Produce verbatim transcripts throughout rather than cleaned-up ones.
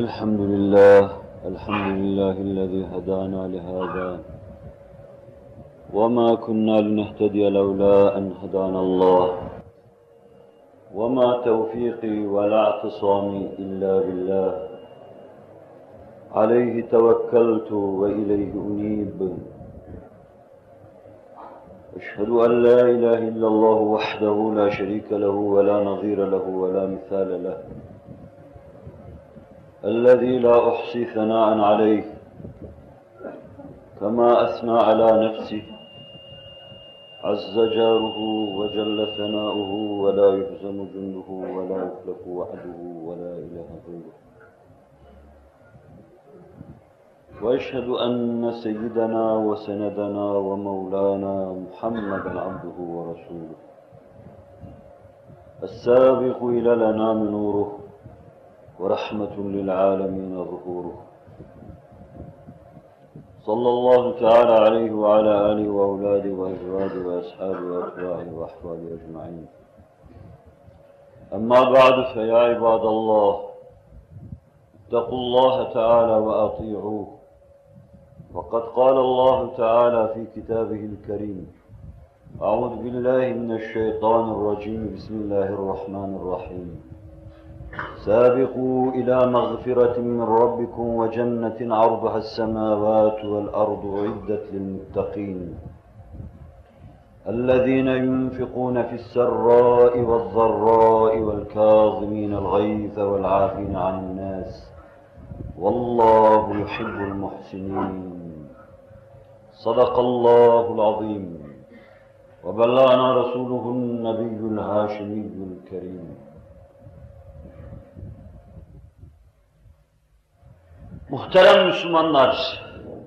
الحمد لله الحمد لله الذي هدانا لهذا وما كنا لنهتدي لولا أن هدانا الله وما توفيقي ولا اعتصامي إلا بالله عليه توكلت وإليه أنيب أشهد أن لا إله إلا الله وحده لا شريك له ولا نظير له ولا مثال له الذي لا أحصي ثناء عليه كما أثنى على نفسه عز جاره وجل ثناؤه ولا يهزم جنده ولا يخلف وعده ولا إله غيره وأشهد أن سيدنا وسندنا ومولانا محمدا عبده ورسوله السابق إلى الأنام نوره ورحمة للعالمين ظهوره صلى الله تعالى عليه وعلى آله وأولاده وأزواجه وأصحابه وأتباعه وأحفاده أجمعين أما بعد فيا عباد الله اتقوا الله تعالى وأطيعوه وقد قال الله تعالى في كتابه الكريم أعوذ بالله من الشيطان الرجيم بسم الله الرحمن الرحيم سابقوا إلى مغفرة من ربكم وجنة عرضها السماوات والأرض أعدت للمتقين الذين ينفقون في السراء والضراء والكاظمين الغيظ والعافين عن الناس والله يحب المحسنين صدق الله العظيم وبلغنا رسوله النبي الهاشمي الكريم. Muhterem Müslümanlar,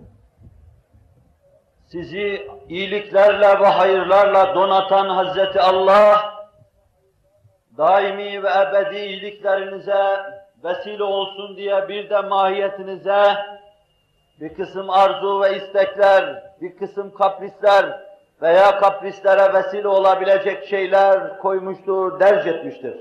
sizi iyiliklerle ve hayırlarla donatan Hazreti Allah, daimi ve ebedi iyiliklerinize vesile olsun diye bir de mahiyetinize bir kısım arzu ve istekler, bir kısım kaprisler veya kaprislere vesile olabilecek şeyler koymuştur, derc etmiştir.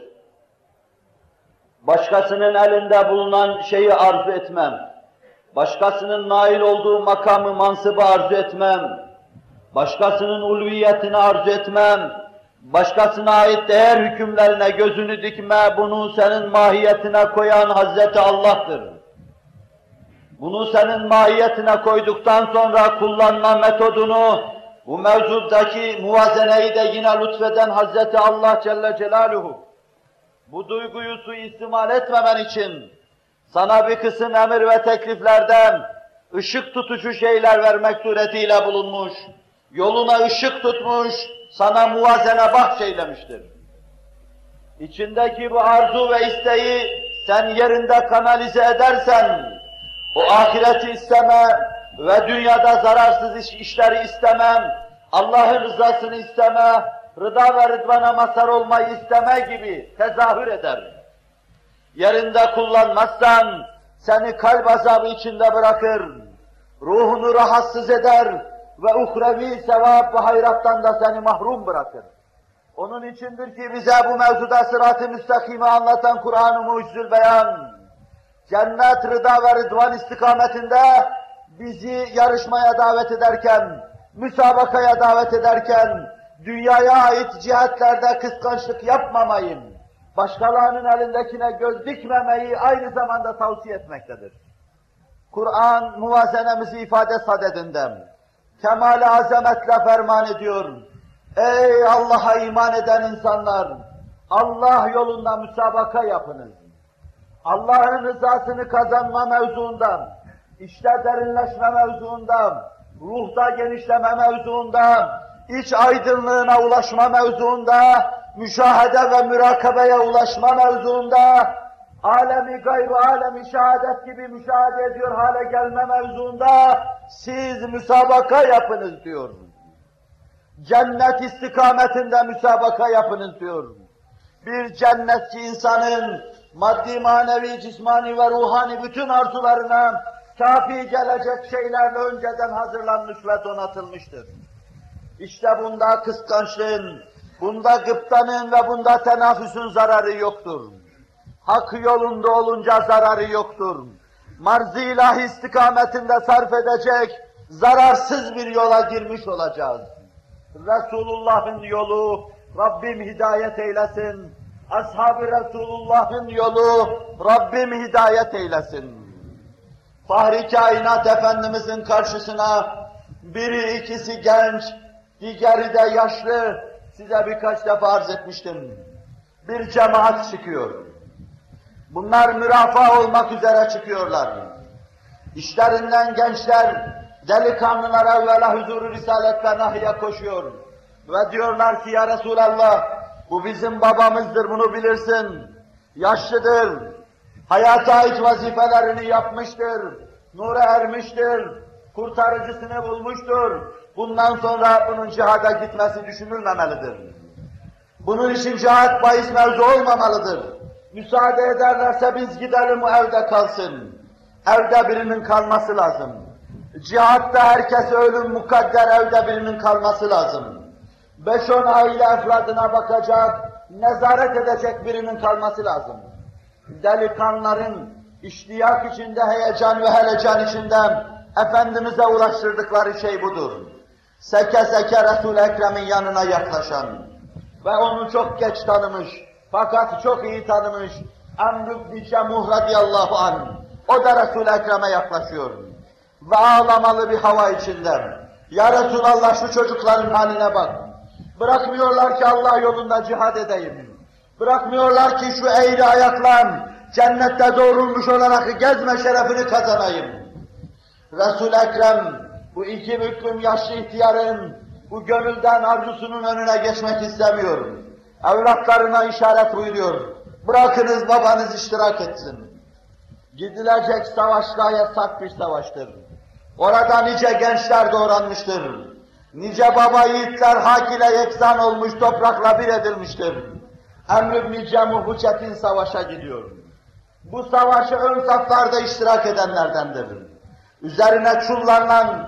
Başkasının elinde bulunan şeyi arzu etmem. Başkasının nail olduğu makamı, mansıbı arzu etmem. Başkasının ulviyetini arzu etmem. Başkasına ait değer hükümlerine gözünü dikme, bunu senin mahiyetine koyan Hazreti Allah'tır. Bunu senin mahiyetine koyduktan sonra kullanma metodunu, bu mevzuttaki muvazeneyi de yine lütfeden Hazreti Allah Celle Celaluhu, bu duyguyu suistimal etmemen için sana bir kısım emir ve tekliflerden ışık tutucu şeyler vermek suretiyle bulunmuş, yoluna ışık tutmuş, sana muvazene bahşeylemiştir. İçindeki bu arzu ve isteği sen yerinde kanalize edersen, o ahireti isteme ve dünyada zararsız iş, işleri istemem, Allah'ın rızasını isteme, rıda ve rıdvana mazhar olmayı isteme gibi tezahür eder. Yerinde kullanmazsan seni kalp azabı içinde bırakır, ruhunu rahatsız eder ve uhrevi sevap ve hayrattan da seni mahrum bırakır. Onun içindir ki bize bu mevzuda sırat-ı müstakimi anlatan Kur'an-ı Mucizül Beyan, cennet, rıda ve rıdvan istikametinde bizi yarışmaya davet ederken, müsabakaya davet ederken, dünyaya ait cihetlerde kıskançlık yapmamayı, başkalarının elindekine göz dikmemeyi aynı zamanda tavsiye etmektedir. Kur'an muvazenemizi ifade sadedinden kemal-i azametle ferman ediyor. Ey Allah'a iman eden insanlar! Allah yolunda müsabaka yapınız. Allah'ın rızasını kazanma mevzuundan, işte derinleşme mevzuundan, ruhta genişleme mevzuundan, iç aydınlığına ulaşma mevzuunda, müşahede ve mürakabeye ulaşma mevzuunda, alemi gayb-ı alemi şehadet gibi müşahede ediyor hale gelme mevzuunda siz müsabaka yapınız diyor. Cennet istikametinde müsabaka yapınız diyor. Bir cennetçi insanın maddi, manevi, cismani ve ruhani bütün arzularına kafi gelecek şeylerle önceden hazırlanmış ve donatılmıştır. İşte bunda kıskançlığın, bunda gıptanın ve bunda tenafüsün zararı yoktur. hak yolunda olunca zararı yoktur. Marz-ı ilahi istikametinde sarf edecek zararsız bir yola girmiş olacağız. Resulullah'ın yolu, Rabbim hidayet eylesin. Ashab-ı Resulullah'ın yolu, Rabbim hidayet eylesin. Fahri Kainat Efendimizin karşısına biri ikisi genç, diğeri de yaşlı, size birkaç defa arz etmiştim. Bir cemaat çıkıyor. Bunlar mürafaa olmak üzere çıkıyorlar. İşlerinden gençler, delikanlılar evvela huzur-u risalet ve nahiye koşuyor. Ve diyorlar ki ya Resulallah, bu bizim babamızdır, bunu bilirsin. Yaşlıdır, hayata ait vazifelerini yapmıştır, nura ermiştir, kurtarıcısını bulmuştur. Bundan sonra bunun cihada gitmesi düşünülmemelidir. Bunun için cihat bahis mevzu olmamalıdır. Müsaade ederlerse biz gidelim, o evde kalsın. Evde birinin kalması lazım. Cihatta herkes ölüm mukadder, evde birinin kalması lazım. Beş on aile efradına bakacak, nezaret edecek birinin kalması lazım. Delikanlıların iştiyak içinde, heyecan ve helecan içinde Efendimiz'e ulaştırdıkları şey budur. Seke seke Resul-i Ekrem'in yanına yaklaşan ve onu çok geç tanımış, fakat çok iyi tanımış Amr ibn Cemuh radıyallahu anh, o da Resul-i Ekrem'e yaklaşıyor ve ağlamalı bir hava içinde. Ya Resulallah, şu çocukların haline bak. Bırakmıyorlar ki Allah yolunda cihad edeyim. Bırakmıyorlar ki şu eğri ayakla cennette doğrulmuş olarak gezme şerefini kazanayım. Resul-i Ekrem bu iki büklüm yaşlı ihtiyarın bu gönülden arzusunun önüne geçmek istemiyor. Evlatlarına işaret buyuruyor. Bırakınız babanız iştirak etsin. Gidilecek savaş gayet sert bir savaştır. Orada nice gençler doğranmıştır. Nice baba yiğitler hak ile yeksan olmuş, toprakla bir edilmiştir. Emr ibn Cemuh bu çetin savaşa gidiyor. Bu savaşı ön saflarda iştirak edenlerdendir. Üzerine çullanılan,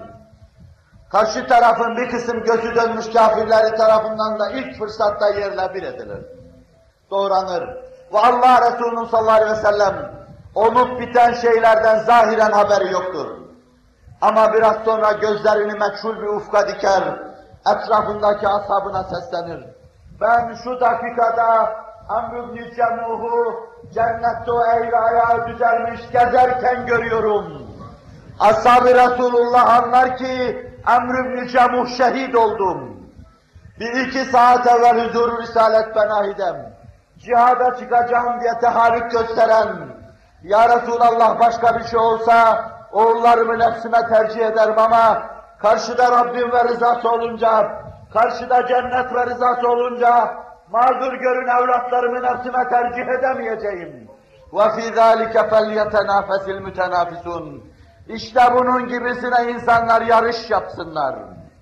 karşı tarafın bir kısım gözü dönmüş kafirleri tarafından da ilk fırsatta yerle bir edilir. Doğranır. Ve Allah Resulü'nün sallallahu aleyhi ve sellem olup biten şeylerden zahiren haberi yoktur. Ama biraz sonra gözlerini meçhul bir ufka diker, etrafındaki ashabına seslenir. Ben şu dakikada Amr ibn Cemuh'u cennette o eğri ayağı düzelmiş gezerken görüyorum. Ashab-ı Resulullah anlar ki Amr ibn Cemuh şehit oldum. Bir iki saat evvel huzur-u risalet benahidem. Cihada çıkacağım diye teharrik gösteren, ya Resulallah başka bir şey olsa oğullarımı nefsime tercih ederim ama karşıda Rabbim ve rızası olunca, karşıda cennet ve rızası olunca mazur görün evlatlarımı nefsime tercih edemeyeceğim. وَفِي ذَٰلِكَ فَلْيَتَنَافَسِ الْمُتَنَافِسُونَ. İşte bunun gibisine insanlar yarış yapsınlar.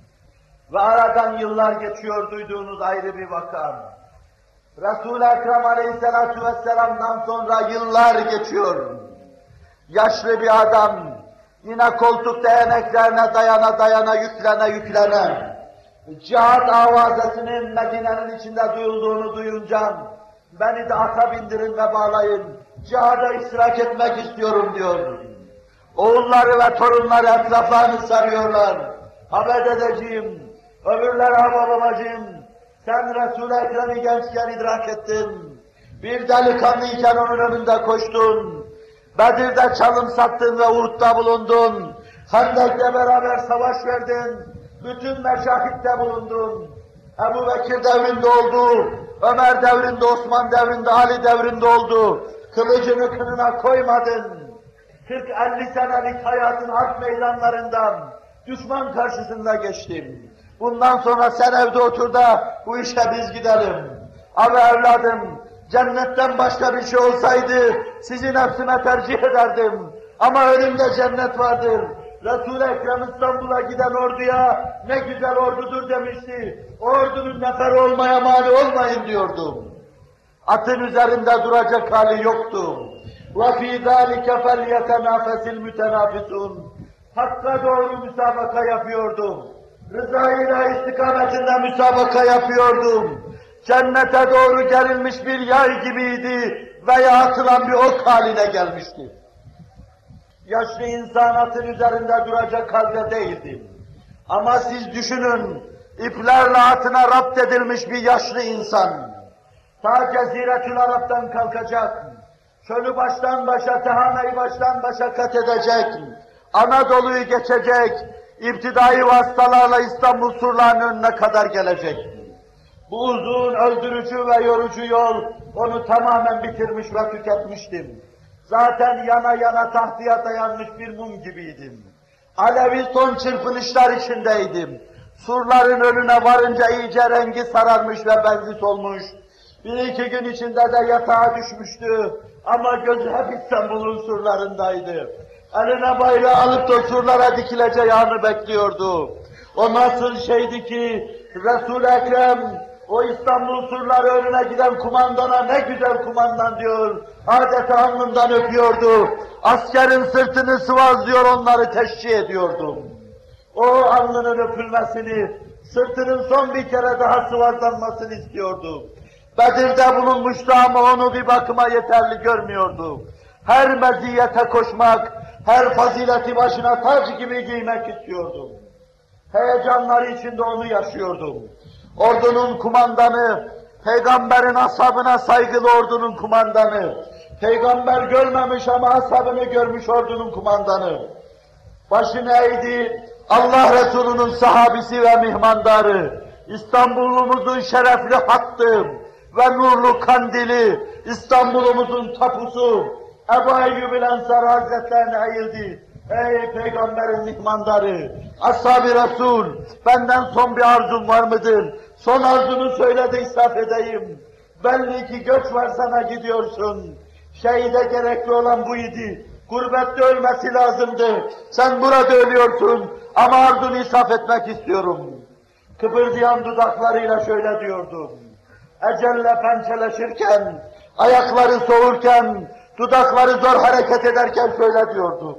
Ve aradan yıllar geçiyor, duyduğunuz ayrı bir vaka. Resul-i Ekrem aleyhissalatu vesselam'dan sonra yıllar geçiyor. Yaşlı bir adam, yine koltuk değneklerine dayana dayana, yüklene yüklene, cihat avazesinin Medine'nin içinde duyulduğunu duyunca, beni de ata bindirin ve bağlayın, cihada iştirak etmek istiyorum diyor. Oğulları ve torunları etraflarını sarıyorlar. Haber edeceğim, öbürleri ama babacığım, sen Resul-i Ekrem'i gençken idrak ettin, bir delikanlıyken onun önünde koştun, Bedir'de çalım sattın ve Uhud'da bulundun, Hendek'le beraber savaş verdin, bütün meşahitte bulundun, Ebu Bekir devrinde oldu, Ömer devrinde, Osman devrinde, Ali devrinde oldu, kılıcını kınına koymadın, kırk elli senelik hayatın harp meydanlarından düşman karşısında geçtim. Bundan sonra sen evde otur da bu işe biz gidelim. Abi evladım, cennetten başka bir şey olsaydı sizi nefsime tercih ederdim. Ama önümde cennet vardır. Resul-i Ekrem İstanbul'a giden orduya ne güzel ordudur demişti. O ordunun neferi olmaya mani olmayın diyordum. Atın üzerinde duracak hali yoktu. وَفِي ذَٰلِكَ فَلْيَتَنَافَسِ الْمُتَنَافِسُونَ. Hakka doğru müsabaka yapıyordum. Rıza-i istikametinde müsabaka yapıyordum. Cennete doğru gerilmiş bir yay gibiydi. veya atılan bir ok haline gelmişti. Yaşlı insan atın üzerinde duracak halde değildi. Ama siz düşünün, iplerle atına rapt edilmiş bir yaşlı insan, ta Ceziretül Arap'tan kalkacak, çölü baştan başa, Tehane'yi baştan başa kat edecek, Anadolu'yu geçecek, iptidai vasıtalarla İstanbul surlarının önüne kadar gelecek. Bu uzun, öldürücü ve yorucu yol onu tamamen bitirmiş ve tüketmiştim. Zaten yana yana tahtıya dayanmış bir mum gibiydim. Alevi son çırpınışlar içindeydim. Surların önüne varınca iyice rengi sararmış ve benzi solmuş. Bir iki gün içinde de yatağa düşmüştü. Ama gözü hep İstanbul'un surlarındaydı. Eline bayrağı alıp da surlara dikileceği anı bekliyordu. O nasıl şeydi ki Resul-i Ekrem o İstanbul surları önüne giden kumandana ne güzel kumandan diyor, adeta alnından öpüyordu. Askerin sırtını sıvazlıyor, onları teşcih ediyordu. O alnının öpülmesini, sırtının son bir kere daha sıvazlanmasını istiyordu. Bedir'de bulunmuştu ama onu bir bakıma yeterli görmüyordu. Her meziyete koşmak, her fazileti başına tac gibi giymek istiyordu. Heyecanları içinde onu yaşıyordum. Ordunun kumandanı, peygamberin ashabına saygılı ordunun kumandanı, peygamber görmemiş ama ashabını görmüş ordunun kumandanı, başını eğdi, Allah Resulü'nün sahabisi ve mihmandarı, İstanbul'umuzun şerefli hattı ve nurlu kandili, İstanbul'umuzun tapusu, Ebu Eyyub el-Ensari Hazretlerine eğildi. Ey Peygamberin mihmandarı, Ashab-ı Resul, benden son bir arzun var mıdır? Son arzunu söyle de israf edeyim. Belli ki göç var sana gidiyorsun. Şehide gerekli olan bu idi. Gurbette ölmesi lazımdı. Sen burada ölüyorsun ama arzunu israf etmek istiyorum. Kıpırdayan dudaklarıyla şöyle diyordu. Ecelle pençeleşirken, ayakları soğurken, dudakları zor hareket ederken şöyle diyordu.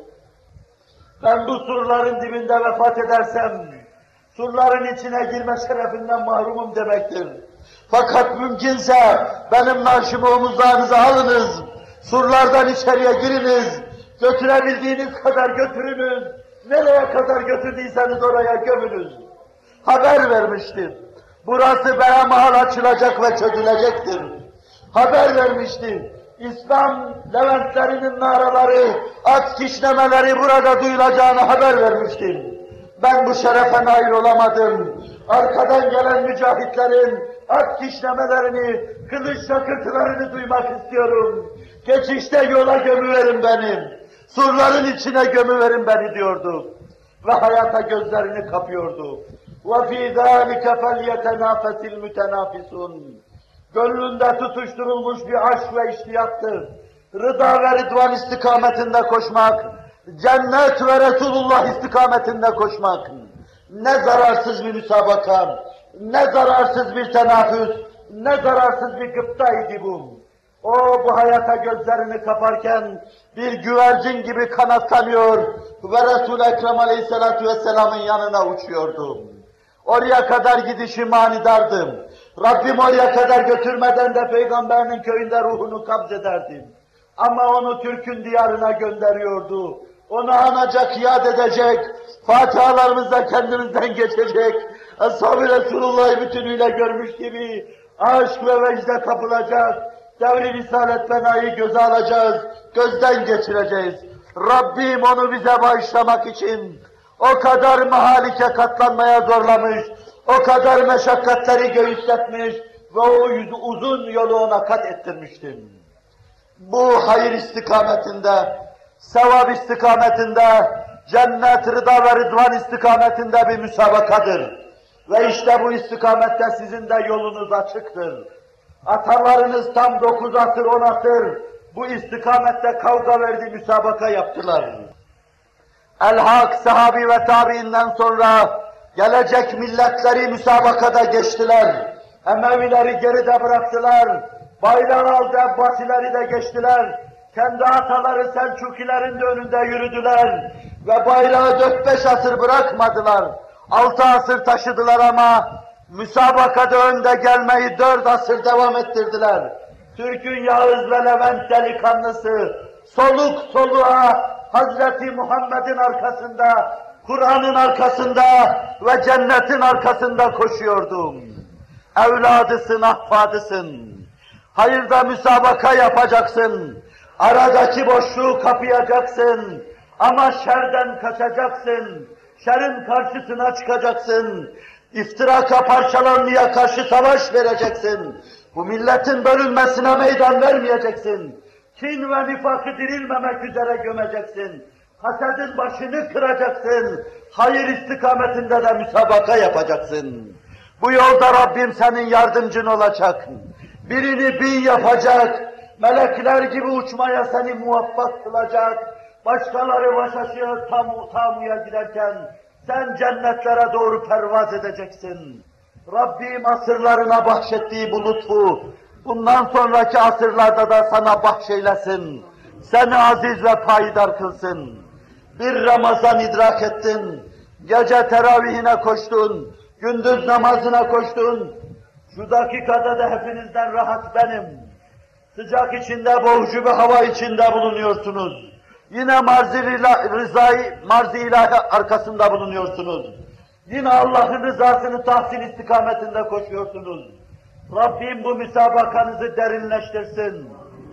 Ben bu surların dibinde vefat edersem, surların içine girme şerefinden mahrumum demektir. Fakat mümkünse benim naaşımı omuzlarınıza alınız, surlardan içeriye giriniz, götürebildiğiniz kadar götürünüz, nereye kadar götürdüyseniz oraya gömünüz. Haber vermiştir. Burası behemahal açılacak ve çözülecektir. Haber vermiştir. İslam Leventlerinin naraları, at kişnemeleri burada duyulacağını haber vermiştim. Ben bu şerefe nail olamadım. Arkadan gelen mücahitlerin at kişnemelerini, kılıç şakırtılarını duymak istiyorum. Geçişte yola gömüverin beni, surların içine gömüverin beni diyordu. Ve hayata gözlerini kapıyordu. وَفِي ذَٰلِكَ فَلْيَتَنَافَسِ الْمُتَنَافِسُونَ Gönlünde tutuşturulmuş bir aşk ve iştiyaktır. Rıda ve Rıdvan istikametinde koşmak, cennet ve Resulullah istikametinde koşmak. Ne zararsız bir müsabaka, ne zararsız bir tenaffüs, ne zararsız bir gıptaydı bu. O bu hayata gözlerini kaparken bir güvercin gibi kanatlanıyor ve Resul-i Ekrem Aleyhisselatü Vesselam'ın yanına uçuyordu. Oraya kadar gidişi manidardım. Rabbim oraya kadar götürmeden de Peygamberinin köyünde ruhunu kabzederdim. Ama onu Türk'ün diyarına gönderiyordu. Onu anacak, yad edecek, fatihalarımızla kendimizden geçecek, Ashab-ı Resulullah'ı bütünüyle görmüş gibi aşk ve vecde kapılacak, devri risalet fenayı göze alacağız, gözden geçireceğiz. Rabbim onu bize bağışlamak için o kadar mahalike katlanmaya zorlamış, o kadar meşakkatleri göğüsletmiş ve o yüzü uzun yolu ona kat ettirmiştim. Bu hayır istikametinde, sevap istikametinde, cennet, rıda ve rıdvan istikametinde bir müsabakadır. Ve işte bu istikamette sizin de yolunuz açıktır. Atalarınız tam dokuz asır, on asır bu istikamette kavga verdi, müsabaka yaptılar. El-Hak, sahabi ve tabiinden sonra gelecek milletleri müsabakada geçtiler. Emevileri geride bıraktılar. Bayrağı aldı Abbasileri de geçtiler. Kendi ataları Selçukilerin de önünde yürüdüler. Ve bayrağı dört beş asır bırakmadılar. Altı asır taşıdılar ama müsabakada önde gelmeyi dört asır devam ettirdiler. Türk'ün Yağız ve Levent delikanlısı, soluk soluğa Hazreti Muhammed'in arkasında, Kur'an'ın arkasında ve cennetin arkasında koşuyordum. Evladısın, ahfadısın. Hayırda müsabaka yapacaksın. Aradaki boşluğu kapayacaksın. Ama şerden kaçacaksın. Şerrin karşısına çıkacaksın. İftiraka, parçalanmaya karşı savaş vereceksin. Bu milletin bölünmesine meydan vermeyeceksin. Kin ve nifakı dirilmemek üzere gömeceksin. Hasedin başını kıracaksın. Hayır istikametinde de müsabaka yapacaksın. Bu yolda Rabbim senin yardımcın olacak. Birini bin yapacak. Melekler gibi uçmaya seni muvaffak kılacak. Başkaları baş aşağı tam tamuya giderken sen cennetlere doğru pervaz edeceksin. Rabbim asırlarına bahşettiği bu lütfu bundan sonraki asırlarda da sana bahşeylesin. Seni aziz ve payidar kılsın. Bir Ramazan idrak ettin. Gece teravihine koştun. Gündüz namazına koştun. Şu dakikada da hepinizden rahat benim. Sıcak içinde, boğucu bir hava içinde bulunuyorsunuz. Yine marz-ı rızayı, marz-ı ilahi arkasında bulunuyorsunuz. Yine Allah'ın rızasını tahsil istikametinde koşuyorsunuz. Rabbim bu müsabakanızı derinleştirsin.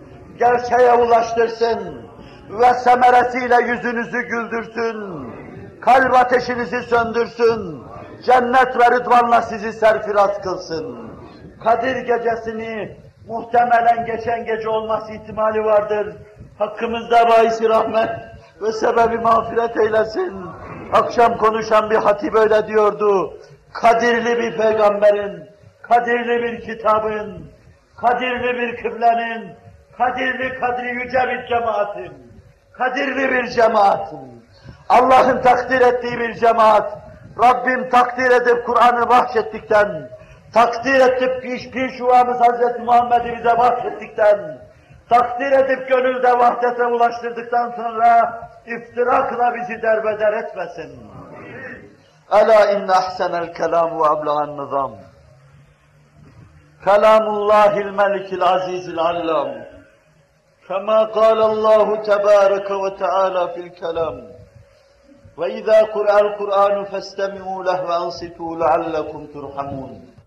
Gerçeğe ulaştırsın. Ve semeresiyle yüzünüzü güldürsün. Kalp ateşinizi söndürsün. Cennet ve rıdvanla sizi serfiraz kılsın. Kadir gecesini muhtemelen geçen gece olması ihtimali vardır. Hakkımızda baisi rahmet ve sebebi mağfiret eylesin. Akşam konuşan bir hatip öyle diyordu. Kadirli bir peygamberin, kadirli bir kitabın, kadirli bir kıblenin, kadirli kadri yüce bir cemaatin, kadirli bir cemaatin. Allah'ın takdir ettiği bir cemaat. Rabbim takdir edip Kur'an'ı bahşettikten, takdir edip piş pişuvamız Hazreti Muhammed'i bize bahşettikten, takdir edip gönülde vahdete ulaştırdıktan sonra iftirakla bizi derbeder etmesin. Ela inne ahsenel kelam ve ablağan nizam. Kelamullahil melikil azizil allam. Kema kâlallahu tebâreke ve teâlâ fil kelam. Ve izâ kur'al Kur'anu festemi'û leh ve ansitû leallekum turhamun.